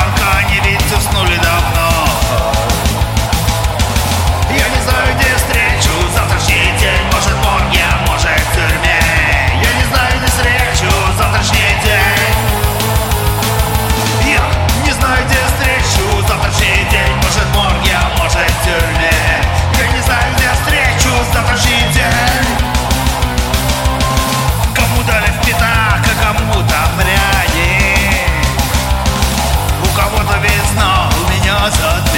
Только они ведь уснули давно. Я не знаю, где встречу завтрашний день. Может, в морге, а может, в тюрьме. Я не знаю, где встречу завтрашний день. Я не знаю, где встречу завтрашний день. Может, в морге, а может, в тюрьме. Я не знаю, где встречу завтрашний день. Кому дали в пятак, а кому-то пряник. У кого-то весна, у меня зад.